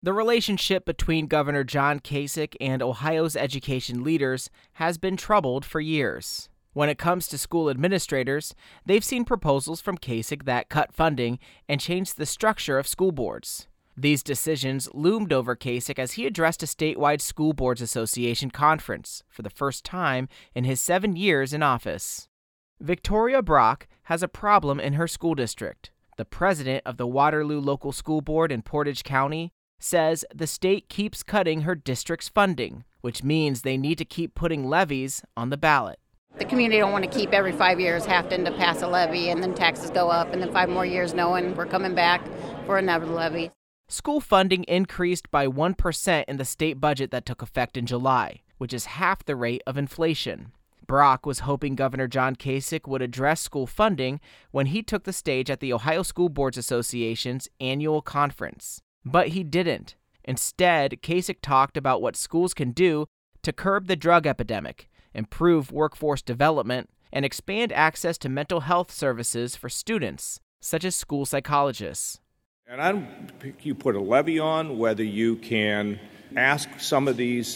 The relationship between Governor John Kasich and Ohio's education leaders has been troubled for years. When it comes to school administrators, they've seen proposals from Kasich that cut funding and changed the structure of school boards. These decisions loomed over Kasich as he addressed a statewide School Boards Association conference for the first time in his 7 years in office. Victoria Brock has a problem in her school district. The president of the Waterloo Local School Board in Portage County says the state keeps cutting her district's funding, which means they need to keep putting levies on the ballot. The community don't want to keep every 5 years having to pass a levy and then taxes go up and then 5 more years knowing we're coming back for another levy. School funding increased by 1% in the state budget that took effect in July, which is half the rate of inflation. Brock was hoping Governor John Kasich would address school funding when he took the stage at the Ohio School Boards Association's annual conference. But he didn't. Instead, Kasich talked about what schools can do to curb the drug epidemic, improve workforce development, and expand access to mental health services for students, such as school psychologists. And I don't think you put a levy on, whether you can ask some of these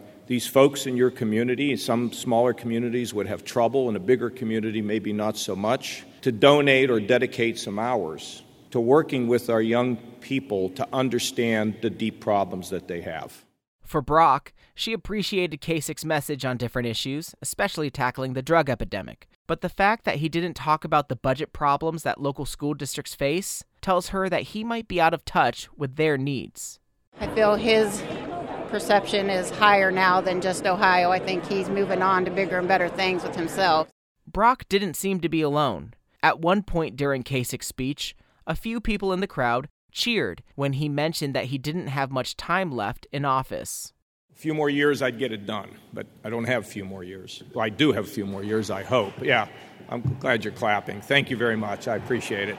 folks in your community, some smaller communities would have trouble, and a bigger community maybe not so much, to donate or dedicate some hours to working with our young people to understand the deep problems that they have. For Brock, she appreciated Kasich's message on different issues, especially tackling the drug epidemic. But the fact that he didn't talk about the budget problems that local school districts face tells her that he might be out of touch with their needs. I feel his perception is higher now than just Ohio. I think he's moving on to bigger and better things with himself. Brock didn't seem to be alone. At one point during Kasich's speech, a few people in the crowd cheered when he mentioned that he didn't have much time left in office. A few more years, I'd get it done, but I don't have a few more years. Well, I do have a few more years, I hope. Yeah, I'm glad you're clapping. Thank you very much. I appreciate it.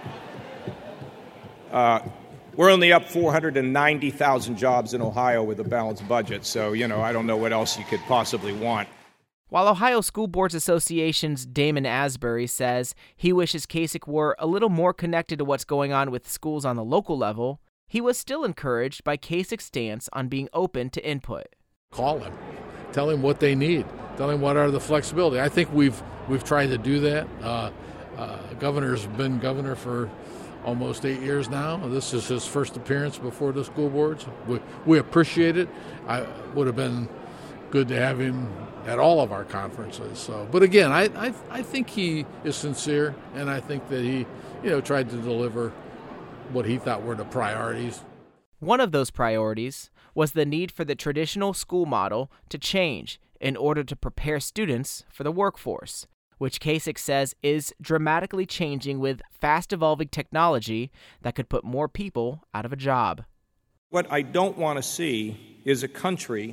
We're only up 490,000 jobs in Ohio with a balanced budget, so, I don't know what else you could possibly want. While Ohio School Boards Association's Damon Asbury says he wishes Kasich were a little more connected to what's going on with schools on the local level, he was still encouraged by Kasich's stance on being open to input. Call him. Tell him what they need. Tell him what are the flexibility. I think we've tried to do that. Governor's been governor for almost 8 years now. This is his first appearance before the school boards. We appreciate it. I would have been good to have him at all of our conferences. But again, I think he is sincere, and I think that he, tried to deliver what he thought were the priorities. One of those priorities was the need for the traditional school model to change in order to prepare students for the workforce, which Kasich says is dramatically changing with fast-evolving technology that could put more people out of a job. What I don't want to see is a country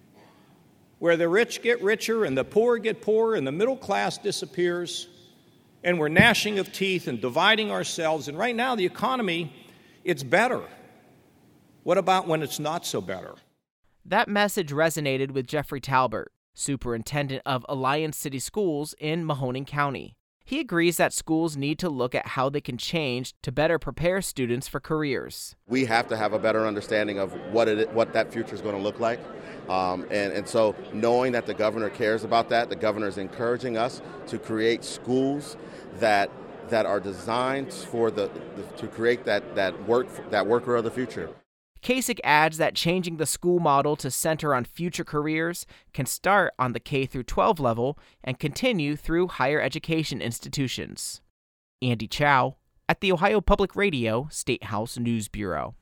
where the rich get richer and the poor get poorer and the middle class disappears, and we're gnashing of teeth and dividing ourselves. And right now, the economy, it's better. What about when it's not so better? That message resonated with Jeffrey Talbert, superintendent of Alliance City Schools in Mahoning County. He agrees that schools need to look at how they can change to better prepare students for careers. We have to have a better understanding of what that future is going to look like. And so knowing that the governor cares about that, the governor is encouraging us to create schools that are designed to create that worker of the future. Kasich adds that changing the school model to center on future careers can start on the K-12 level and continue through higher education institutions. Andy Chow at the Ohio Public Radio State House News Bureau.